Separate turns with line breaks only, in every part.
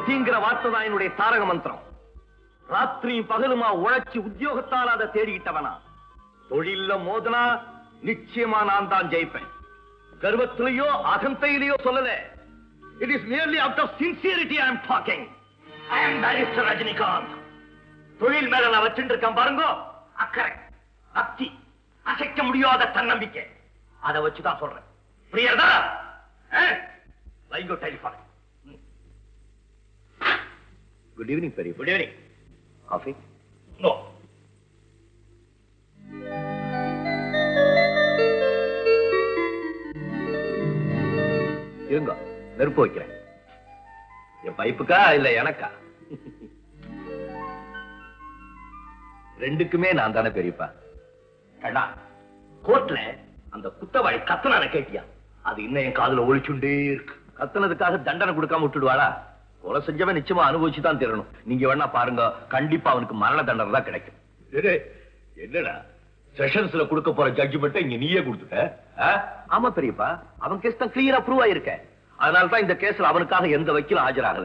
வெற்றிங்கிற வார்த்தை தான் என்னுடைய தாரக மந்திரம். ராத்திரியும் பகலுமா உழைச்சி உத்தியோகத்தால் அதை தேடிக்கிட்டவனா. தொழில மோதனா நிச்சயமா நான் தான் ஜெயிப்பேன். கர்வத்திலேயோ அகந்தையிலேயோ சொல்லல. It is merely out of sincerity I am talking. I am Barrister Rajinikanth. தொழில் மேல நான் வச்சுட்டு இருக்கேன் பாருங்க, அக்கறை, பக்தி, அசைக்க முடியாத தன்னம்பிக்கை. அதை வச்சுதான் சொல்றேன். புரியுதா? வைகோ டெலிஃபோன். குட் ஈவினிங் பெரிய. Good evening. காஃபி? நோ. இருங்க, நெருப்பு வைக்கிறேன். என் பைப்புக்கா இல்ல எனக்கா? ரெண்டுக்குமே நான் தானே பெரியப்பா. கோர்ட்ல அந்த குத்தவாளி கத்தனான கேட்டியா? அது இன்னும் என் காதுல ஒழிச்சுண்டே இருக்கு. கத்தனதுக்காக தண்டனை கொடுக்காம விட்டுடுவாளா? கொலை செஞ்சவன் நிச்சயமா அனுபவிச்சுதான் தீரணும். நீங்க வேணா பாருங்க, கண்டிப்பா அவனுக்கு மரண தண்டனை தான் கிடைக்கும். என்னடா செஷன்ஸ்ல கொடுக்க போற ஜட்ஜ்மெண்ட் இங்க நீயே கொடுத்துட்ட? ஆமா பெரியப்பா, அவன் கேஸ் தான் கிளியரா ப்ரூவ் ஆயிருக்க. அதனாலதான் இந்த கேஸ்ல அவனுக்காக எந்த வக்கீலும் ஆஜராகல.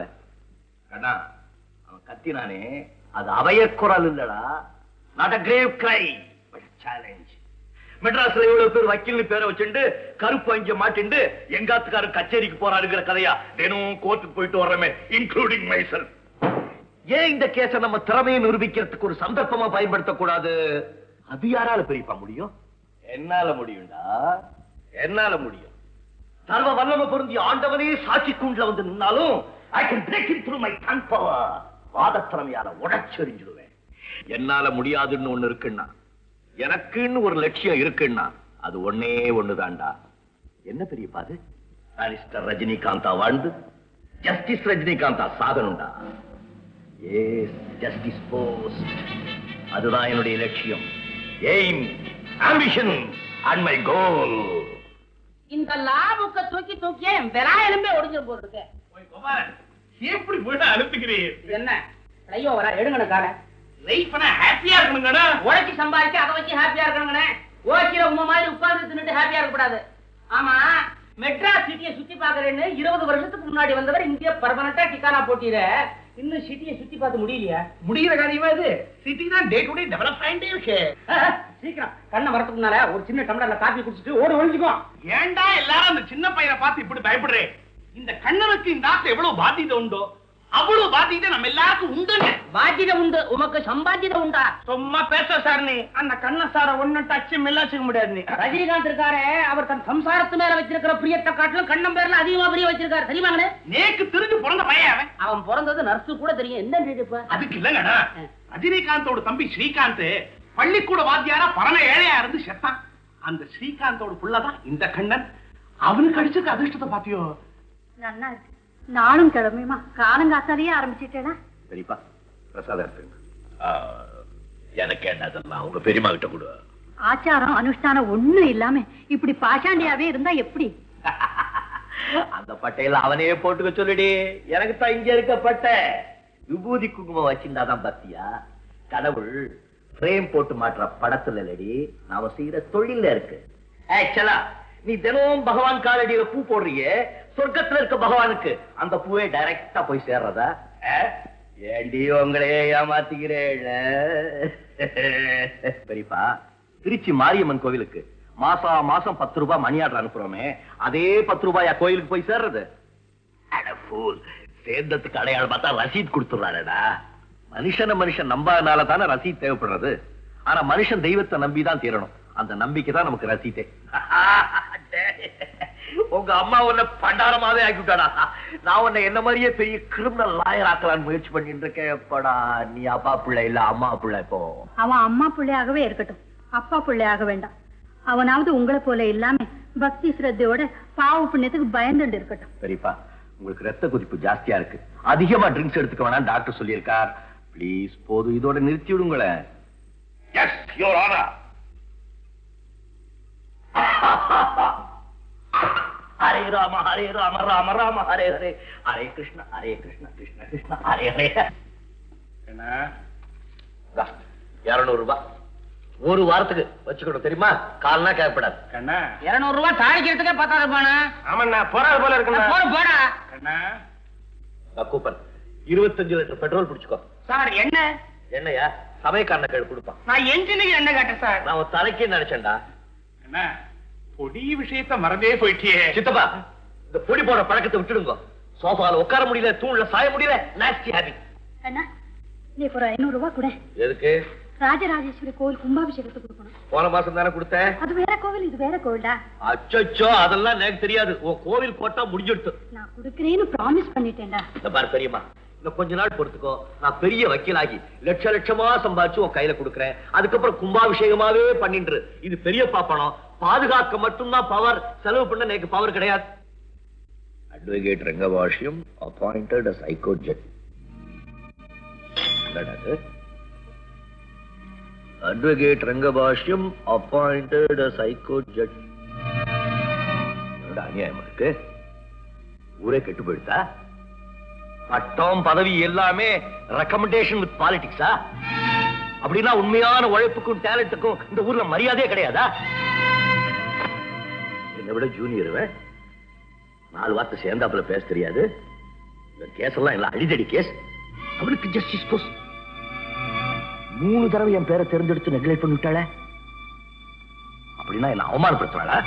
அவன் கத்தினானே, அது அவையக்குரல் இல்லடா, not a grave crime but a challenge. மெட்ராஸ்ல எவ்வளவு பேர் வக்கீல் பேரை வச்சுட்டு கருப்பு அஞ்ச மாட்டிண்டு எங்காத்துக்காரர் கச்சேரிக்கு போறாருங்கிற கதையா தினம் கோர்ட்டுக்கு போயிட்டு வர்றமே, இன்க்ளூடிங் மைசெல்ஃப். ஏன் இந்த கேஸை நம்ம திறமையை நிரூபிக்கிறதுக்கு ஒரு சந்தர்ப்பமா பயன்படுத்தக்கூடாது? அது யாரால பெரியப்பா முடியும்? என்னால முடியும்டா, என்னால முடியும். சர்வ வல்லமை பொருந்திய ஆண்டவனே சாட்சி கூண்டுல வந்து நின்னாலும் I can break it through my tongue power. வாதத்திறமையால உடைச்செறிஞ்சிடுவேன். என்னால முடியாதுன்னு ஒண்ணு இருக்குன்னா, எனக்குன்னு ஒரு லட்சியம் இருக்குன்னா, அது ஒன்னே ஒண்ணுதான்டா. என்ன பெரியப்பா அது? பாரிஸ்டர் ரஜினிகாந்தா வாழ்ந்து ஜஸ்டிஸ் ரஜினிகாந்தா சாகணும்டா. Yes, justice post. அதுதான் என்னுடைய லட்சியம், aim, ambition and my goal.
இந்த லாபுக்க தூக்கி தூக்கியே விலாயலுமே ஒடிஞ்சு போட்டுருக்க.
எப்படி போயிட்டு அனுப்புகிறீங்க?
என்ன ஐயோ வர எடுங்கண்ணே கால
லைஃப்னா ஹாப்பியா இருக்கணுங்கண்ணா.
உழைச்சி சம்பாதிச்சு அதை வச்சு ஹாப்பியா இருக்கணுங்கண்ணே. ஓசியில உங்க மாதிரி உட்கார்ந்து தின்னுட்டு ஹாப்பியா இருக்கக்கூடாது. ஆமா, மெட்ராஸ் சிட்டியை சுத்தி பாக்குறேன்னு 20 வருஷத்துக்கு முன்னாடி வந்தவர் இங்கே பர்மனண்டா டிக்கானா போட்டியில இன்னும் சிட்டியை சுத்தி பார்த்து முடியலையா?
முடிகிற காரியமா இது? சிட்டி தான் டே டு டே டெவலப் ஆயிட்டே இருக்கு.
சீக்கிரம் கண்ணை வரத்துக்கு முன்னால ஒரு சின்ன டம்ளர்ல காபி குடிச்சிட்டு ஓடி ஒழிஞ்சுக்கோ.
ஏன்டா எல்லாரும் அந்த சின்ன பையனை பார்த்து இப்படி பயப்படுறேன்? இந்த கண்ணனுக்கு இந்த ஆத்துல எவ்வளவு பாத்தியதை உண்டோ அவ்வளவு பாத்தியதை நம்ம எல்லாருக்கும் உண்டு.
பாத்தியதை உண்டு, உமக்கு சம்பாத்தியதை உண்டா?
சும்மா பேச சார், நீ அந்த கண்ண சார ஒண்ணு டச்சு மில்லாச்சுக்க முடியாது. நீ
ரஜினிகாந்த் இருக்காரு, அவர் தன் சம்சாரத்து மேல வச்சிருக்கிற பிரியத்தை காட்டிலும் கண்ணம் பேர்ல அதிகமா பிரிய வச்சிருக்காரு. தெரியுமாங்கண்ணே?
நேக்கு தெரிஞ்சு பிறந்த பையன்
அவன் பிறந்தது நர்ஸு கூட தெரியும். என்ன
அதுக்கு இல்லங்கடா, ரஜினிகாந்தோட தம்பி ஸ்ரீகாந்த் பள்ளிக்கூட வாத்தியாரா பரம ஏழையா இருந்து செத்தான். அந்த ஸ்ரீகாந்தோட புள்ளதான் இந்த கண்ணன். அவனுக்கு அடிச்சிருக்க அதிர்ஷ்டத்தை பாத்தியோ?
நன்னா இருக்கு. நானும் கிளம்பியுமா காலங்காத்தாலேயே ஆரம்பிச்சுட்டேனா?
பெரியப்பா பிரசாதம் எடுத்துங்க. எனக்கு என்னதெல்லாம் உங்க பெரியமா கிட்ட கொடு.
ஆச்சாரம் அனுஷ்டானம் ஒண்ணும் இல்லாம இப்படி பாஷாண்டியாவே இருந்தா எப்படி?
அந்த பட்டையில அவனே போட்டுக்க சொல்லுடி. எனக்கு தான் இங்க இருக்கப்பட்ட விபூதி குங்குமம் வச்சிருந்தாதான் பத்தியா. கடவுள் பிரேம் போட்டு மாற்ற படத்துல இல்லடி, நாம செய்யற தொழில இருக்கு. ஆக்சுவலா நீ தினமும் பகவான் காலடியில பூ போடுறிய, சொர்க்கத்துல இருக்க பகவானுக்கு அந்த பூவே டைரக்டா போய் சேர்றதா? ஏண்டி உங்களே ஏமாத்துகிறேன். பெரியப்பா, திருச்சி மாரியம்மன் கோவிலுக்கு மாசம் 10 ரூபாய் மணி ஆர்டர் அனுப்புறோமே, அதே 10 ரூபாயா கோயிலுக்கு போய் சேர்றது? சேர்ந்ததுக்கு அடையாளம் பார்த்தா ரசீத் கொடுத்துறாடா. மனுஷன் நம்பாதனால தானே ரசீத் தேவைப்படுறது. ஆனா மனுஷன் தெய்வத்தை நம்பிதான் தீரணும். அந்த நம்பிக்கை தான் நமக்கு ரசீதே. உங்க அம்மா உன்னை பண்டாரமாவே ஆக்கிவிட்டாடா. நான் உன்னை என்ன மாதிரியே பெரிய கிரிமினல் லாயர் ஆக்கலான்னு முயற்சி பண்ணிட்டு இருக்கேன். எப்படா நீ அப்பா பிள்ளை இல்ல அம்மா பிள்ளை? இப்போ
அவன் அம்மா பிள்ளையாகவே இருக்கட்டும், அப்பா பிள்ளையாக வேண்டாம். அவனாவது உங்களை போல இல்லாம பக்தி சிரத்தையோட பாவ புண்ணியத்துக்கு பயந்துட்டு இருக்கட்டும்.
சரிப்பா, உங்களுக்கு ரத்த கொதிப்பு ஜாஸ்தியா இருக்கு, அதிகமா ட்ரிங்க்ஸ் எடுத்துக்க வேணாம் டாக்டர் சொல்லியிருக்கார். பிளீஸ் போதும், இதோட நிறுத்தி விடுங்களேன். Yes your honour. Hare Rama Rama Rama Hare Hare, Hare Krishna Krishna Krishna Hare Hare. என்ன 200 ரூபாய் ஒரு வாரத்துக்கு வச்சுக்கணும், தெரியுமா? கால்னா கேட்கப்படாது.
கண்ணா
200 ரூபாய் தாளிக்கிறதுக்கே பத்தாது போனா.
ஆமாண்ணா, போறாது போல இருக்குண்ணா.
போடா
கண்ணா
கூப்பன் 25 லிட்டர் பெட்ரோல் பிடிச்சுக்கோ.
சார் என்ன
என்னையா சமயக்காரன கேள் கொடுப்பான்.
நான் என்ஜினுக்கு என்ன கேட்டேன் சார்?
நான் ஒரு தலைக்கே நினைச்சேன்டா.
என்ன பொடி விஷயத்த மறந்தே போயிட்டியே.
சித்தப்பா, இந்த பொடி போற பழக்கத்தை விட்டுடுங்க. சோஃபால உட்கார முடியல, தூண்ல சாய முடியல, நாஸ்டி ஹேபிட்.
அண்ணா நீ ஒரு 500 ரூபாய் கூட.
எதுக்கு?
ராஜராஜேஸ்வரி கோவில் கும்பாபிஷேகத்துக்கு கொடுக்கணும்.
போன மாசம் தானே கொடுத்தேன்.
அது வேற கோவில், இது வேற கோவில்டா.
அச்சோ, அதெல்லாம் எனக்கு தெரியாது. உன் கோவில் கோட்டா முடிஞ்சிடுத்து.
நான் கொடுக்கறேன்னு ப்ராமிஸ் பண்ணிட்டேன்டா.
இந்த பாரு பெரியம்மா, இன்னும் கொஞ்ச நாள் பொறுத்துக்கோ. நான் பெரிய வக்கீலாகி லட்சமா சம்பாதிச்சு உன் கையில கொடுக்கறேன். அதுக்கப்புறம் கும்பாபிஷேகமாவே பண்ணின்று. இது பெரியப்பா பணம். பாதுகாக்க மட்டும்தான் பவர், செலவு பண்ண எனக்கு பவர் கிடையாது. Advocate Rangabashyam appointed as High Court judge. Advocate Rangabashyam appointed as High Court judge. என்னோட அநியாயம் இருக்கு. ஊரே கெட்டு போயிடுதா? பட்டம் பதவி எல்லாமே ரெக்கமெண்டேஷன் வித் பாலிடிக்ஸா? அப்படின்னா உண்மையான உழைப்புக்கும் டேலண்ட்டுக்கும் இந்த ஊர்ல மரியாதையே கிடையாதா? என்னை விட ஜூனியர் 4 வார்த்தை சேர்ந்தாப்புல பேச தெரியாது. இந்த கேஸ் எல்லாம் இல்ல அடிதடி கேஸ். அவனுக்கு ஜஸ்டிஸ் போஸ் 3 தடவை என் பேரை தேர்ந்தெடுத்து நெக்லெக்ட் பண்ணிவிட்டாள. அப்படின்னா என்ன அவமானப்படுத்துறாளா?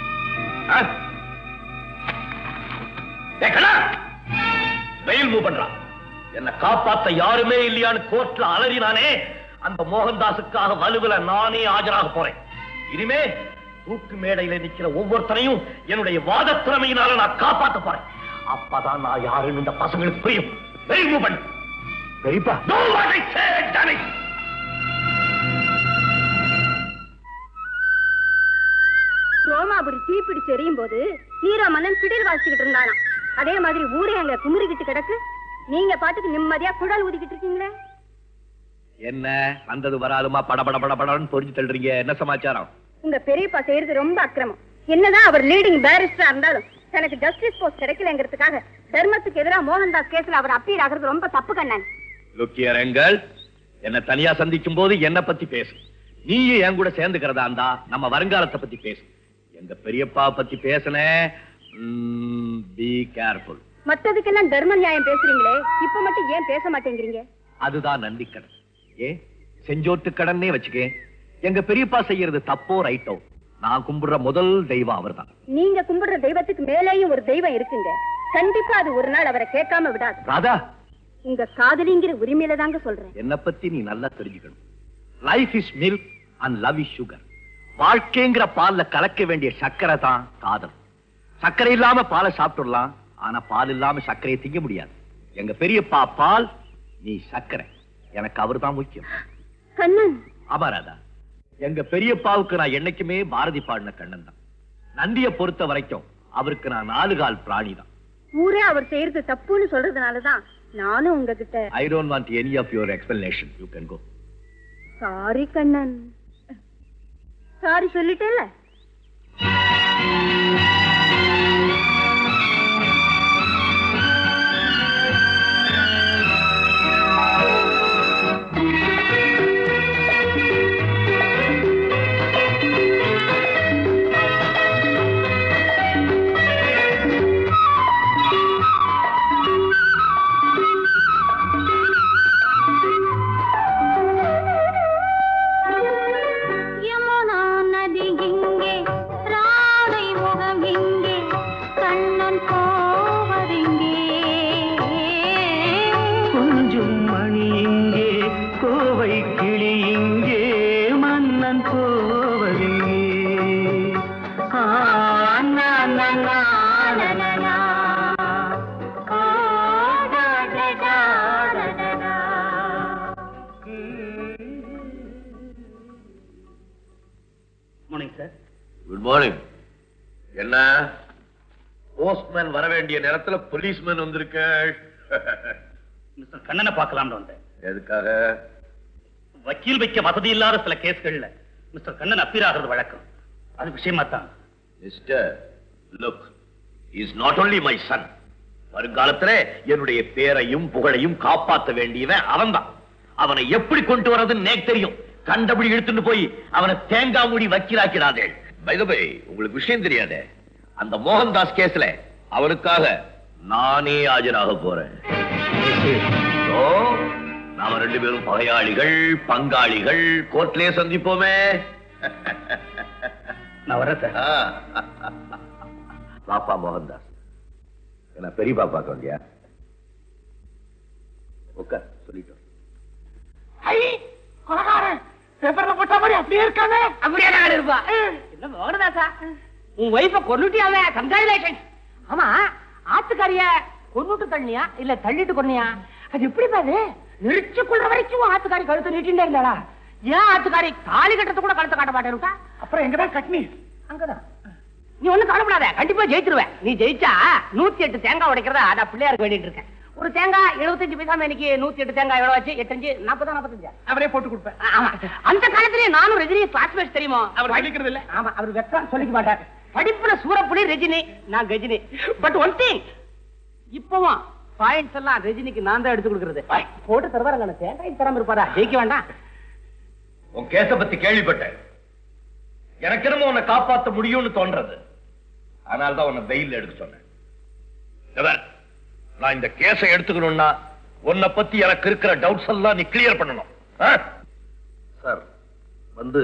பெயில் மூவ் பண்றான். என்ன காப்பாத்த யாருமே இல்லையான்னு கோர்ட்ல அலறினானே, அந்த மோகன்தாஸுக்காக வலுவில நானே ஆஜராக போறேன். இனிமே தூக்கு மேடையில நிக்கிற ஒவ்வொருத்தரையும் என்னுடைய வாத திறமையினால நான் காப்பாத்த போறேன். அப்பதான் நான் யாருன்னு இந்த பசங்களுக்கு புரியும். பெயில் மூவ் பண்ணு. பெரியப்பா,
ரோமாபுரி தீப்பிடிச்சு எரியும் போது ஹீரோ மன்னன் பிடில் வாசிச்சுக்கிட்டு இருந்தானா, அதே மாதிரி ஊரே அங்க குமுறிக்கிட்டு கிடக்கு. நீங்க பாட்டுக்கு நிம்மதியா குடல் ஊதிக்கிட்டு இருக்கீங்களே.
என்ன வந்தது வராலுமா படபடன்னு பொறிஞ்சு தள்ளுறீங்க? என்ன சமாச்சாரம்?
உங்க பெரியப்பா செய்யறது ரொம்ப அக்கிரமம். என்னதான் அவர் லீடிங் பேரிஸ்டரா இருந்தாலும் தனக்கு ஜஸ்டிஸ் போஸ்ட் கிடைக்கலங்கிறதுக்காக தர்மத்துக்கு எதிராக மோகன்தாஸ் கேஸ்ல அவர் அப்பீல் ஆகிறது ரொம்ப தப்பு கண்ணன்.
லுக்கியரங்கள், என்ன தனியா சந்திக்கும் போது என்ன பத்தி பேசு. நீயும் என் கூட சேர்ந்துக்கிறதா இருந்தா நம்ம வருங்காலத்தை பத்தி பேசு. எங்க பெரியப்பா பத்தி பேசுனே. Be careful.
மத்ததுக்கெல்லாம் தர்ம நியாயம் பேசுறீங்களே, இப்ப மட்டும் ஏன் பேச மாட்டேங்கிறீங்க?
அதுதான் நன்றி கடன். ஏன் செஞ்சோட்டு கடனே வச்சுக்கே. எங்க பெரியப்பா செய்யறது தப்போ ரைட்டோ, நான் கும்பிடுற முதல் தெய்வம் அவர்தான்.
நீங்க கும்பிடுற தெய்வத்துக்கு மேலேயும் ஒரு தெய்வம் இருக்குங்க. கண்டிப்பா அது ஒரு நாள் அவரை கேட்காம விடாது.
ராதா,
உங்க காதலிங்கிற உரிமையில தாங்க சொல்றேன்.
என்ன பத்தி நீ நல்லா தெரிஞ்சுக்கணும். Life is milk and love is sugar. வாழ்க்கைங்கிற பால்ல கலக்க வேண்டிய சர்க்கரை தான் காதல். சர்க்கரை இல்லாம பாலை சாப்பிட்டுடலாம், ஆனா பால் இல்லாம சர்க்கரையை திங்க முடியாது. எங்க பெரியப்பா பால், நீ சர்க்கரை. எனக்கு அவர் தான் முக்கியம்.
கண்ணன்.
ஆமா ராதா, எங்க பெரியப்பாவுக்கு நான் என்னைக்குமே பாரதி பாடின கண்ணன் தான். நந்தியை பொறுத்த வரைக்கும் அவருக்கு நான் 4 கால் பிராணி தான்.
ஊரே அவர் செய்யறது தப்புன்னு சொல்றதுனாலதான் நானும் உங்ககிட்ட.
I don't want any of your explanation. You can go.
Sorry Kannan. Sorry சொல்லிட்டேல்ல.
Good morning. என்ன போஸ்ட்மேன் வர வேண்டிய நேரத்துல போலீஸ்மேன் வந்திருக்க?
மிஸ்டர் கண்ணனை பார்க்கலாம்னு வந்தேன்.
எதுக்காக?
வக்கீல் வைக்க வசதி இல்லாத சில கேஸ்கள்ல மிஸ்டர் கண்ணன் அப்பீராகிறது வழக்கம். அது விஷயமா தான்.
Mister, look, is not only my son. வருங்காலத்துல என்னுடைய பேரையும் புகழையும் காப்பாற்ற வேண்டியவன் அவன்தான். அவனை எப்படி கொண்டு வரதுன்னு எனக்கு தெரியும். கண்டபடி இழுத்துட்டு போய் அவனை தேங்காய் மூடி வக்கீலாக்கிறாதே. பை தி வே, உங்களுக்கு விஷயம் தெரியாதே, அந்த மோகன்தாஸ் கேஸ்ல அவனுக்காக நானே ஆஜராக போறேன். நாம 2 பேரும் பகையாளிகள், பங்காளிகள், கோர்ட்லயே சந்திப்போமே.
நான் வரேன் சார்.
பாப்பா மோகன்தாஸ், என்ன பெரிய பாப்பாக்கு வந்தியா? உட்கார், சொல்லிட்டோம்.
பேப்பர்ல போட்ட மாதிரி அப்படியே இருக்காங்க.
அப்படியே நான் இருப்பா. என்ன மோகனதாசா, உன் ஒய்ஃப கொன்னுட்டியாவே? கங்க்ராச்சுலேஷன். ஆமா, ஆத்துக்காரிய கொன்னுட்டு தள்ளியா இல்ல தள்ளிட்டு கொன்னியா? அது எப்படி பாரு, நெரிச்சு கொள்ற வரைக்கும் ஆத்துக்காரி கழுத்தை நீட்டிண்டே இருந்தாளா? ஏன் ஆத்துக்காரி தாலி கட்டுறது கூட கழுத்தை காட்ட மாட்டேன்?
அப்புறம் எங்கதான் கட்னி?
அங்கதான். நீ ஒண்ணும் கவலைப்படாத, கண்டிப்பா ஜெயிச்சிருவேன். நீ ஜெயிச்சா 108 தேங்காய் உடைக்கிறதா நான் பிள்ளையாருக்கு வேண்டிட்டு இருக்கேன். ஒரு தேங்காய் 75 பைசா, இன்னைக்கு 108 தேங்காய் எவ்வளவு ஆச்சு? 8 40 45.
அவரே போட்டு கொடுப்பேன்.
ஆமா, அந்த காலத்திலேயே நானும் ரஜினி கிளாஸ்மேட்ஸ் தெரியுமா?
அவர் படிக்கிறது இல்ல.
ஆமா, அவர் வெற்றா சொல்லிக்க மாட்டார். படிப்புல சூரப்புலி ரஜினி, நான் கஜினி. பட் ஒன் திங், இப்பவும் பாயிண்ட்ஸ் எல்லாம் ரஜினிக்கு நான் தான் எடுத்து கொடுக்கறது. போட்டு தருவாருங்க, தேங்காய் தராம இருப்பாரா? ஜெயிக்க வேண்டாம்.
உன் கேஸ பத்தி கேள்விப்பட்டேன். எனக்கு என்னமோ உன்னை காப்பாற்ற முடியும்னு தோன்றது. அதனால்தான் உன்னை வெயில்ல எடுக்க சொன்னேன். நான் இந்த கேஸை எடுத்துக்கணும்னா உன்னை பத்தி எனக்கு இருக்கிற டவுட்ஸ் எல்லாம் நீ கிளியர் பண்ணணும். சார் வந்து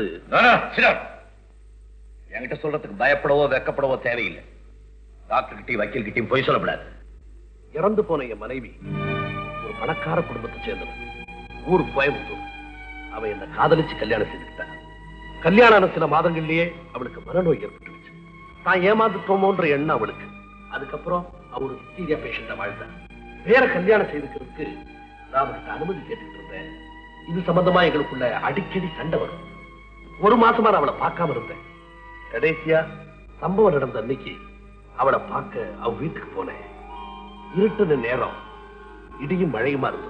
என்கிட்ட சொல்றதுக்கு பயப்படவோ வெக்கப்படவோ தேவையில்லை. டாக்டர் கிட்டையும் வக்கீல் கிட்டையும் போய் சொல்லப்படாது.
இறந்து போன என் மனைவி ஒரு பணக்கார குடும்பத்தை சேர்ந்தவன். ஊர் கோயம்புத்தூர். அவன் என்ன காதலிச்சு கல்யாணம் செய்துக்கிட்டான். கல்யாணம் ஆன சில மாதங்கள்லயே அவளுக்கு மனநோய் ஏற்பட்டுருச்சு. நான் ஏமாந்துட்டோமோன்ற எண்ணம் அவளுக்கு. அதுக்கப்புறம் அவரு விக்டீரியா பேஷண்டா வாழ்ந்தார். வேற கல்யாணம் செய்துக்கிறதுக்கு நான் அவர்கிட்ட அனுமதி கேட்டுட்டு இருந்தேன். இது சம்பந்தமா எங்களுக்குள்ள அடிக்கடி சண்டை வரும். 1 மாசமா நான் அவளை பார்க்காம இருந்தேன். கடைசியா சம்பவம் நடந்த அன்னைக்கு அவளை பார்க்க அவ வீட்டுக்கு போனேன். இருட்டுன நேரம், இடியும் மழையுமா இருந்தது.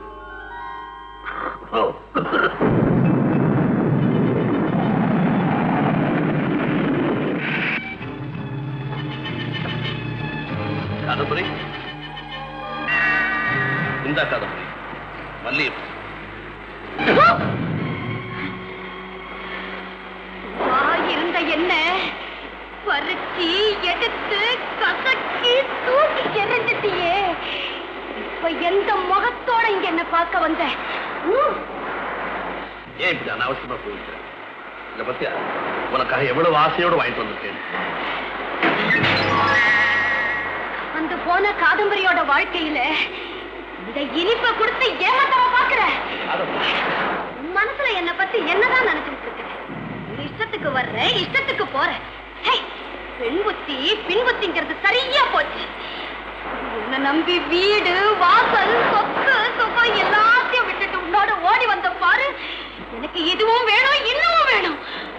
காதம்பரி, இந்த காதம்பரி மல்லியம்
இருந்த என்ன பறிச்சி எடுத்து கசக்கி தூக்கி எறிஞ்சிட்டியே. இப்ப எந்த முகத்தோட இங்க என்ன பார்க்க வந்த?
ஏன் இப்படி அனாவசியமா போயிருக்க? இத பத்தியா உனக்காக எவ்வளவு ஆசையோடு வாங்கிட்டு வந்திருக்கேன்.
அந்த போன காதம்பரியோட வாழ்க்கையில இந்த இனிப்பை கொடுத்து ஏமாத்தவ பாக்குற. மனசுல என்ன பத்தி என்னதான் நினைச்சிட்டு இருக்க? இஷ்டத்துக்கு வர்ற, இஷ்டத்துக்கு போற. பெண் புத்தி பின் புத்திங்கிறது சரியா போச்சு. உன்னை நம்பி வீடு வாசல் சொத்து சுகம் எல்லாத்தையும் விட்டுட்டு உன்னோட ஓடி வந்த பாரு. எனக்கு இதுவும் வேணும், இன்னமும் வேணும்.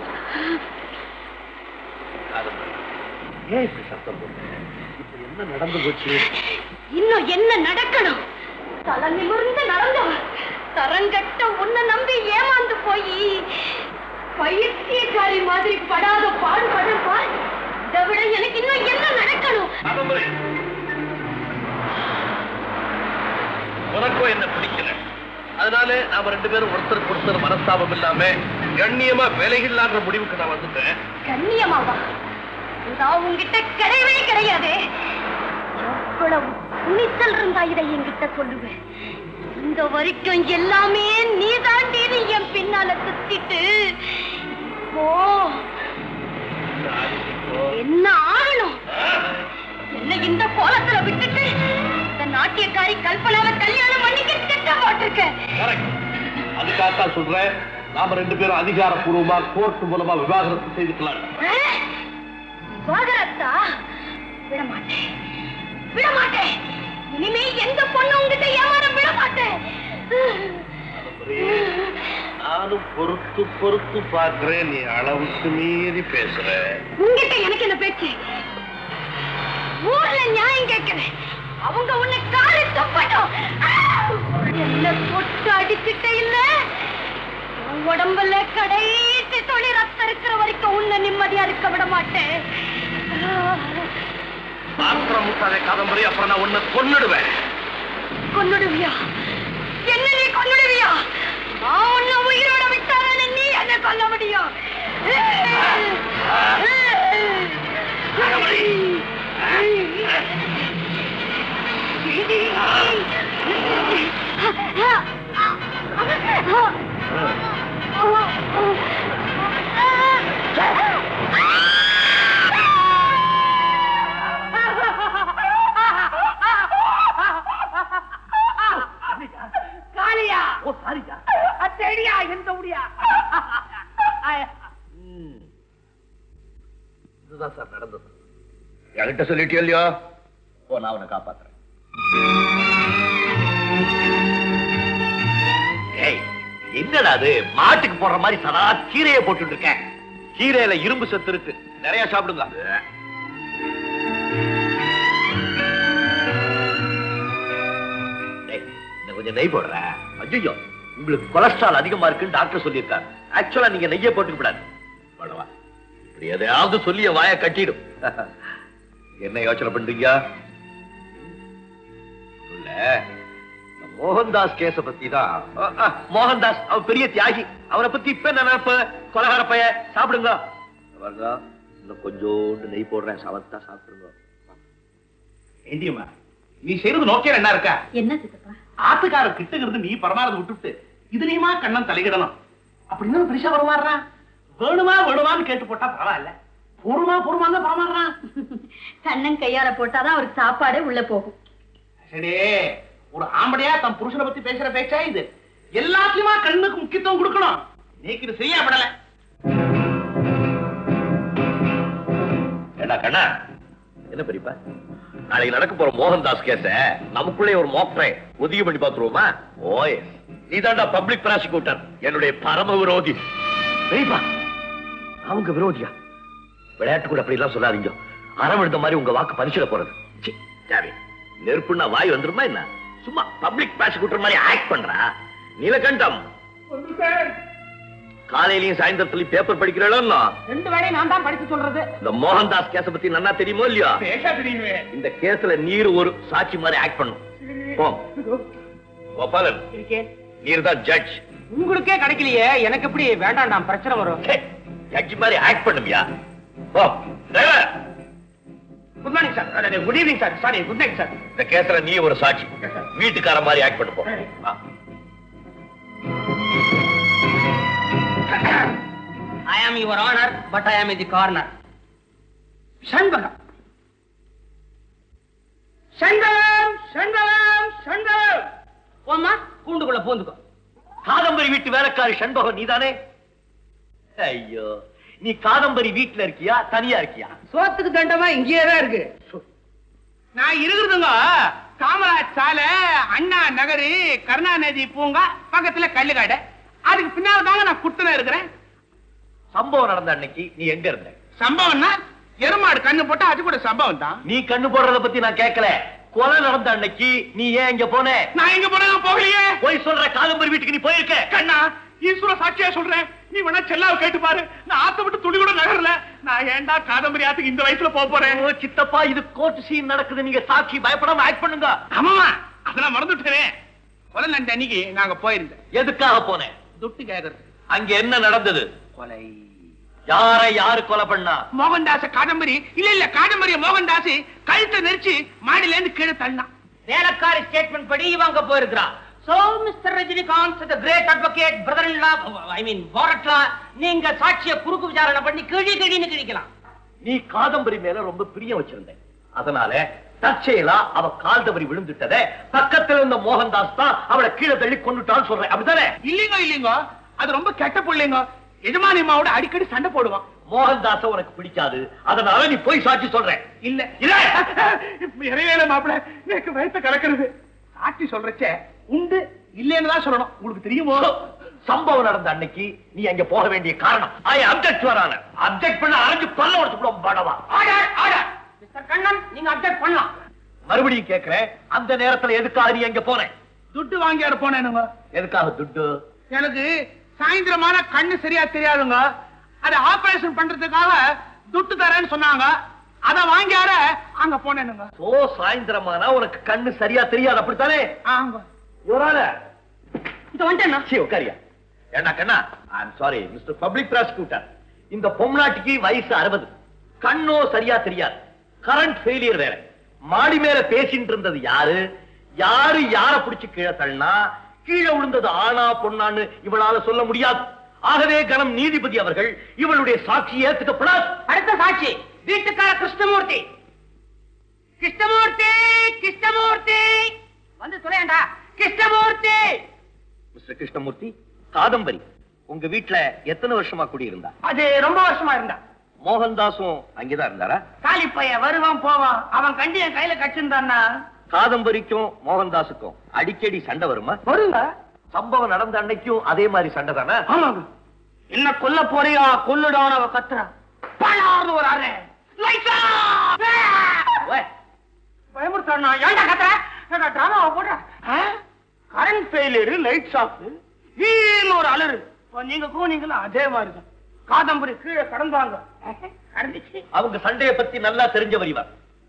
ஏன் இப்படி சத்தம் போட்டு? இப்ப என்ன நடந்து போச்சு?
இன்னும் என்ன நடக்கணும்? தலை நிமிர்ந்து நடந்தவன் தரங்கட்ட உன்னை நம்பி ஏமாந்து போய் பயிற்சியக்காரி மாதிரி படாத பாடுபடுப்பா. இதை விட எனக்கு இன்னும் என்ன நடக்கணும்?
உனக்கும் என்ன பிடிக்கல, அதனால நாம 2 பேரும் ஒருத்தருக்கு ஒருத்தர் மனஸ்தாபம் இல்லாம கண்ணியமா விலகில்லான்ற முடிவுக்கு நான் வந்துட்டேன்.
கண்ணியமாவா? நான் உங்ககிட்ட கிடையவே கிடையாது. எவ்வளவு துணிச்சல் இருந்தா இதை என்கிட்ட சொல்லுவேன். இந்த வரைக்கும் எல்லாமே நீ தாண்டி என் பின்னால சுத்திட்டு என்ன ஆகணும்? என்ன இந்த கோலத்துல விட்டுட்டு இந்த நாட்டியக்காரி கல்பனாவை கல்யாணம் பண்ணிக்க திட்டம் போட்டிருக்க.
அதுக்காகத்தான் சொல்றேன், நாம 2 பேரும் அதிகாரப்பூர்வமா கோர்ட் மூலமா விவாகரத்து செய்துக்கலாம்.
விவாகரத்தா? விடமாட்டேன், விடமாட்டேன். இனிமே எந்த பொண்ணு உங்ககிட்ட ஏமாற விடமாட்டேன்.
நானும் பொறுத்து பொறுத்து பாக்குறேன், நீ அளவுக்கு மீறி பேசுற.
உங்ககிட்ட எனக்கு என்ன பேச்சு? ஊர்ல நியாயம் கேட்கிறேன். அவங்க உன்னை காரி தப்பட்டும். என்ன தொட்டு அடிச்சுட்ட இல்ல, உடம்புல கடைசி தொழில் ரத்தம் இருக்கிற வரைக்கும் உன்னை நிம்மதியா இருக்க விட மாட்டேன்.
முட்டாதே காதம்பரி, அப்புறம் நான் உன்னை கொன்னுடுவேன்.
கொன்னுடுவியா? என்ன நீ கொன்னுடுவியா? நான் உன்னை உயிரோட விட்டாதானே நீ என்ன கொல்ல முடியும்?
அத்தேடியா எந்த முடியா
இதுதான் சார் நடந்தது.
என்கிட்ட சொல்லிட்டியோ இல்லையோ? ஓ, நான் உன்னை காப்பாத்துறேன். ஏய், என்னடா அது மாட்டுக்கு போடுற மாதிரி சதா கீரையை போட்டு இருக்கேன். கீரையில இரும்பு சத்து இருக்கு, நிறைய சாப்பிடுங்க. கொஞ்சம் நெய் போடுற. ஐயோ, உங்களுக்கு கொலஸ்ட்ரால் அதிகமா இருக்குன்னு டாக்டர் சொல்லியிருக்காரு. ஆக்சுவலா நீங்க நெய்யை போட்டுக்க கூடாது. படவா, இப்படி எதையாவது சொல்லி வாய கட்டிடும். என்ன யோசனை பண்றீங்க? மோகன்தாஸ் கேஸ பத்தி தான். மோகன்தாஸ் அவன் பெரிய தியாகி. அவனை பத்தி இப்ப என்ன நினைப்ப? கொலகார பைய. சாப்பிடுங்க. இன்னும் கொஞ்சோண்டு நெய் போடுறேன், சவத்தா சாப்பிடுங்க.
ஏண்டியம்மா, நீ செய்யறது நோக்கியா என்ன இருக்கா?
என்ன சித்தப்பா?
ஆத்துக்கார கிட்ட இருந்து நீ பரமாறத விட்டுட்டு இதுலயுமா கண்ணன் தலையிடணும் அப்படின்னு பெருசா பரமாறுறான். வேணுமா வேணுமான்னு கேட்டு போட்டா பரவாயில்ல, பொறுமான்னு பரமாறுறான்.
கண்ணன் கையால போட்டாதான் அவருக்கு சாப்பாடே உள்ள போகும்.
சரி, ஒரு ஆம்படையா தன் புருஷனை பத்தி பேசுற பேச்சா இது? எல்லாத்துலயுமா கண்ணுக்கு முக்கியத்துவம் கொடுக்கணும். நீக்கு இது செய்யப்படல.
ஏண்டா கண்ணா, என்ன பெரியப்பா, நாளைக்கு நடக்க போற மோகன்தாஸ் கேஸ நமக்குள்ளே ஒரு மோக்டரை ஒதுக்கி பண்ணி பாத்துருவோமா? ஓய், நீதாண்டா பப்ளிக் ப்ராசிக்யூட்டர், என்னுடைய பரம விரோதி. பெரியப்பா, அவங்க விரோதியா? விளையாட்டு கூட அப்படி எல்லாம் சொல்லாதீங்க. அறம் எடுத்த மாதிரி உங்க வாக்கு பரிசுல போறது. நெருப்புன்னா வாய் வந்துருமா என்ன? சும்மா பப்ளிக் ப்ராசிக்யூட்டர் மாதிரி ஆக்ட் பண்றா. நீலகண்டம், காலையிலயும் சாயந்தரத்திலயும் பேப்பர் படிக்கிறோம்.
2 வேளையும் நான் தான் படிச்சு சொல்றது.
இந்த மோகன்தாஸ் கேஸ பத்தி நல்லா தெரியுமோ இல்லையா?
பேசா தெரியுமே.
இந்த கேஸ்ல நீர் ஒரு சாட்சி மாதிரி ஆக்ட் பண்ணும். கோபாலன், நீர் தான் ஜட்ஜ்.
உங்களுக்கே கிடைக்கலையே, எனக்கு எப்படி? வேண்டாம், பிரச்சனை வரும்.
ஜட்ஜ் மாதிரி ஆக்ட் பண்ணுமியா? Driver,
good morning sir. Good evening sir. Sorry, good night sir.
இந்த கேஸ்ல நீ ஒரு சாட்சி, வீட்டுக்கார மாதிரி ஆக்ட் பண்ணுப்போம்.
I am your honor, but I am in the corner. Shenbagam, Shenbagam, Shenbagam, Shenbagam. போம்மா, கூண்டுக்குள்ள போந்துக்கோ.
காதம்பரி வீட்டு வேலைக்காரி சண்பகம் நீதானே? ஐயோ, நீ காதம்பரி வீட்டுல இருக்கியா, தனியா இருக்கியா?
சோத்துக்கு தண்டமா இங்கேயே தான் இருக்கு.
நான் இருக்கிறதுங்க காமராஜ் சாலை, அண்ணா நகரு, கருணாநிதி பூங்கா பக்கத்துல கல்லுக்காடு. அதுக்கு பின்னால தாங்க நான் குட்டுல இருக்கிறேன்.
சம்பவம் நடந்த அன்னைக்கு நீ எங்க இருந்த?
சம்பவம்னா எருமாடு கண்ணு போட்டா அது கூட சம்பவம் தான்.
நீ கண்ணு போடுறத பத்தி நான் கேட்கல. கொலை நடந்த அன்னைக்கு நீ ஏன் இங்க போன?
நான் எங்க போனேன்? போகலையே.
போய் சொல்ற, காதம்பரி வீட்டுக்கு நீ போயிருக்க.
கண்ணா, ஈஸ்வர சாட்சியா சொல்றேன். நீ வேணா செல்லாவை கேட்டு பாரு. நான் ஆத்த விட்டு துளி கூட நகரல. நான் ஏன்டா காதம்பரி ஆத்துக்கு இந்த வயசுல போறேன்?
ஓ சித்தப்பா, இது கோர்ட் சீன் நடக்குது. நீங்க சாட்சி, பயப்படாம ஆக்ட் பண்ணுங்க.
ஆமாமா, அத நான் மறந்துட்டேன். கொலை நண்ட அன்னைக்கு நாங்க போயிருந்தேன்.
எதுக்காக போனேன்?
துட்டு கேக்குறது.
அங்க என்ன நடந்தது?
கொலை.
யாரு கொலை பண்ணா?
மோகன்தாஸ் காதம்பரி இல்ல காதம்பரிய மோகன்தாஸ் கழுத்தை நெரிச்சு மாடியில இருந்து கீழே தள்ளினான்.
வேலைக்காரி ஸ்டேட்மெண்ட் படி இவங்க போயிருக்கிறான். So, Mr. Rajinikanth, the great advocate, brother-in-law, I mean, Bharatla, நீங்க சாட்சிய குறுக்கு விசாரணை பண்ணி கிழின்னு கிழிக்கலாம்.
நீ காதம்பரி மேல ரொம்ப பிரியம் வச்சிருந்த. அதனால தற்செயலா அவ கால் தவறி விழுந்துட்டதே, பக்கத்துல இருந்த மோகன்தாஸ் தான் அவளை கீழே தள்ளி கொண்டுட்டான்னு சொல்றேன். அப்படித்தானே?
இல்லீங்க, அது ரொம்ப கெட்ட பிள்ளைங்க. எஜமானி அம்மாவோட அடிக்கடி சண்டை போடுவான்.
மோகன்தாஸ உனக்கு பிடிக்காது, அதனால நீ போய் சாட்சி சொல்ற.
இல்ல இறைவேல மாப்பிள்ள, எனக்கு வயத்த கலக்கிறது. சாட்சி சொல்றச்சே உண்டு இல்லன்னு தான் சொல்லணும். உங்களுக்கு தெரியுமோ?
சம்பவம் நடந்த அன்னைக்கு நீ அங்க போக வேண்டிய காரணம்? ஐ அப்ஜெக்ட் வரான. அப்ஜெக்ட் பண்ண அரைஞ்சு பல்ல உடைச்சு கூட படவா.
ஆர்டர் மிஸ்டர் கண்ணன், நீங்க அப்ஜெக்ட் பண்ணலாம்.
மறுபடியும் கேக்குறேன், அந்த நேரத்துல எதுக்காக நீ அங்க போன?
துட்டு வாங்கியாரு போனேனுங்க.
எதுக்காக துட்டு?
எனக்கு சாயந்திரமான கண்ணு சரியா தெரியாதுங்க. அதை ஆபரேஷன் பண்றதுக்காக துட்டு தரேன்னு சொன்னாங்க. அத வாங்கியார அங்க போனேனுங்க.
ஓ, சாயந்திரமானா உனக்கு கண்ணு சரியா தெரியாது, அப்படித்தானே?
ஆங்க.
யோரால
இது வந்துட்டேன்னா
உட்காரியா. ஏண்டா கண்ணா, I am sorry mister public prosecutor, இந்த பொம்நாட்டிக்கு வயசு 60, கண்ணோ சரியா தெரியாது, கரண்ட் ஃபெயிலியர் வேற. மாடி மேல பேசிட்டு இருந்தது யாரு யார பிடிச்சு கீழே தள்ளினா, கீழே விழுந்தது ஆனா பொண்ணான்னு இவளால சொல்ல முடியாது. ஆகவே கணம் நீதிபதி அவர்கள் இவளுடைய சாட்சி ஏத்துக்கப்படாது.
அடுத்த சாட்சி வீட்டுக்கார கிருஷ்ணமூர்த்தி. கிருஷ்ணமூர்த்தி, கிருஷ்ணமூர்த்தி வந்து சொல்லேண்டா. கிருஷ்ணமூர்த்தி,
மிஸ்டர் கிருஷ்ணமூர்த்தி, காதம்பரி உங்க வீட்டுல எத்தனை வருஷமா குடியிருந்தா?
அது ரொம்ப வருஷமா இருந்தா.
மோகன்தாஸும் அங்கேதான் இருந்தாரா?
காலி பையன் வருவான் போவான், அவன் கண்டி என் கையில கச்சிருந்தான்னா.
காதம்பரிக்கும் மோகன்தாஸுக்கும் அடிக்கடி சண்டை வருமா?
வருங்க.
சம்பவம் நடந்த அன்னைக்கும் அதே மாதிரி சண்டை தானே?
ஆமாங்க. என்ன கொல்ல போறியா கொல்லுடான்னு அவ கத்துறா. பலார்னு ஒரு அறை பயமுறுத்தா. ஏன்டா கத்துற? டிராமாவை போடுற. கரண்ட் ஃபெயிலியர், லைட்ஸ் ஆஃப், ஒரு அலறு. நீங்க கூனீங்களா அதே மாதிரி தான். காதம்பரி கீழே கடந்தாங்க.
அவங்க சண்டைய பத்தி நல்லா தெரிஞ்சவர் இவர்.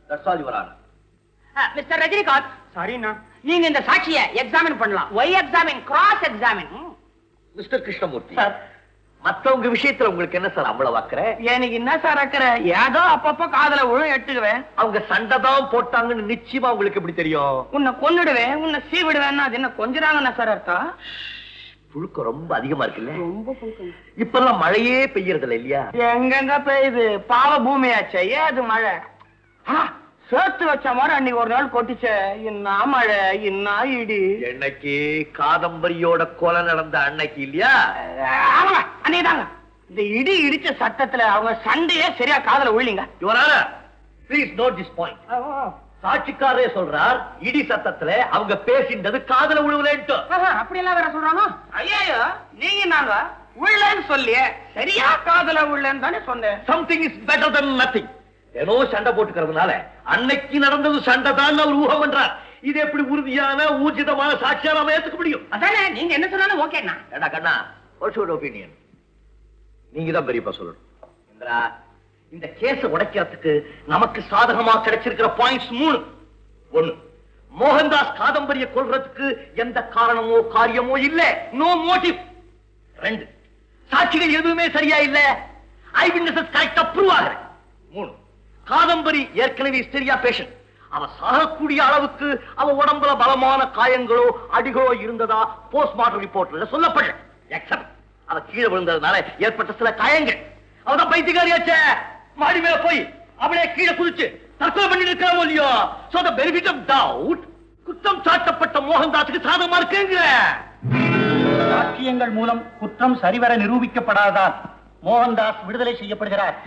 மிஸ்டர் ரஜினிகாந்த், சாரிண்ணா, நீங்க இந்த சாட்சியை எக்ஸாமின் பண்ணலாம். Why examine, cross examine.
Mister Krishnamurthy sir, மத்தவங்க விஷயத்துல உங்களுக்கு என்ன சார் அவ்வளவு அக்கறை?
எனக்கு என்ன சார் அக்கறை? ஏதோ அப்பப்ப காதல விழும் எட்டுக்குவேன்.
அவங்க சண்டை தான் போட்டாங்கன்னு நிச்சயமா உங்களுக்கு எப்படி தெரியும்?
உன்னை கொன்னுடுவேன், உன்னை சீவிடுவேன். அது என்ன கொஞ்சறாங்கன்னா சார் அர்த்தம்?
புழுக்கம் ரொம்ப அதிகமா இருக்குல்ல? ரொம்ப புழுக்கம். இப்பெல்லாம் மழையே பெய்யறதில்ல இல்லையா?
எங்கெங்க பெய்யுது? பாவ பூமியாச்சே, அது மழை. சேர்த்து வச்ச மாதிரி அன்னைக்கு ஒரு நாள் கொட்டிச்சே. என்ன மழை, என்ன இடி.
என்னைக்கு? காதம்பரியோட கொலை நடந்த அன்னைக்கு இல்லையா?
ஆமா, அன்னைக்குதாங்க. இந்த இடி இடிச்ச சத்தத்துல அவங்க சண்டையே சரியா காதல விழலிங்க.
Please note this point. சாட்சிக்காரே சொல்றார், இடி சத்தத்துல அவங்க பேசின்றது காதல விழுவலன்ட்டு.
அப்படி எல்லாம் வேற சொல்றாங்க. ஐயோ, நீங்க நாங்க உள்ளன்னு சொல்லியே சரியா காதல உள்ளன்னு தானே சொன்னேன்.
Something is better then nothing. ஏனோ சண்டை போட்டுக்கிறதுனால அன்னைக்கு நடந்தது சண்டை தான் அவர் ஊகம் பண்றார். இது எப்படி உறுதியான ஊர்ஜிதமான சாட்சியா நாம ஏத்துக்க முடியும்?
அதானே நீங்க என்ன சொன்னாலும் ஓகேண்ணா.
ஏடா கண்ணா, வாட்ஸ் யுவர் ஒபினியன்? நீங்க தான் பெரியப்பா சொல்லணும். இந்திரா, இந்த கேஸ உடைக்கிறதுக்கு நமக்கு சாதகமா கிடைச்சிருக்கிற பாயிண்ட்ஸ் 3. 1, மோகன்தாஸ் காதம்பரிய கொல்றதுக்கு எந்த காரணமோ காரியமோ இல்ல, நோ மோட்டிவ். 2, சாட்சிகள் எதுவுமே சரியா இல்ல, ஐ விட்னஸஸ் கரெக்டா ப்ரூவ் ஆகல. 3, காதம்பரி ஏற்கனவே ஹிஸ்டீரியா பேஷண்ட். அவ சாகக்கூடிய அளவுக்கு அவ உடம்புல பலமான காயங்களோ அடிகளோ இருந்ததா போஸ்ட்மார்ட்டம் ரிப்போர்ட்ல சொல்லப்படல. எக்ஸப்ட் அவ கீழே விழுந்ததுனால ஏற்பட்ட சில காயங்கள். அவதான் பைத்தியக்காரியாச்சே. மாடி மேல போய் அவளே கீழே குதிச்சு தற்கொலை பண்ணி இருக்கிறாமோ இல்லையோ? So the benefit of doubt குற்றம் சாட்டப்பட்ட மோகன்தாஸுக்கு சாதகமா இருக்குங்க.
சாட்சியங்கள் மூலம் குற்றம் சரிவர நிரூபிக்கப்படாததால் மோகன்தாஸ் விடுதலை செய்யப்படுகிறார்.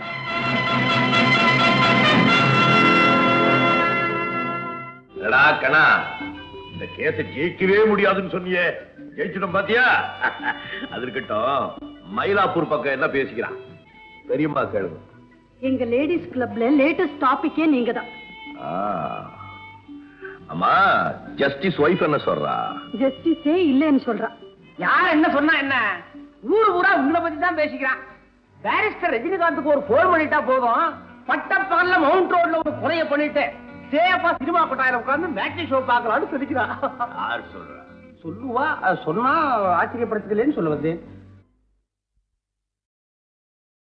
கணா, இந்த கேஸ ஜெயிக்கவே முடியாதுன்னு சொன்னியே, ஜெயிச்சிடும் பாத்தியா? அது இருக்கட்டும், மயிலாப்பூர் பக்கம் என்ன பேசிக்கிறான் பெரியம்மா கேளுங்க.
எங்க லேடிஸ் கிளப்ல லேட்டஸ்ட் டாபிக்கே நீங்க தான்.
அம்மா, ஜஸ்டிஸ் ஒய்ஃப் என்ன சொல்றா?
ஜஸ்டிஸே இல்லன்னு சொல்றா.
யார் என்ன சொன்னா என்ன? ஊரு ஊரா உங்களை பத்தி தான் பேசிக்கிறான். பேரிஸ்டர் ரஜினிகாந்துக்கு ஒரு போன் பண்ணிட்டா போதும், பட்டப்பான்ல மவுண்ட் ரோட்ல ஒரு குறைய பண்ணிட்டு சேஃபா சினிமா கொட்டாயில உட்கார்ந்து மேட்ச் ஷோ பார்க்கலாம்னு சொல்லிக்கிறான்.
யார் சொல்றா?
சொல்லுவா, சொன்னா ஆச்சரியப்படுத்துக்கலன்னு சொல்லுவது.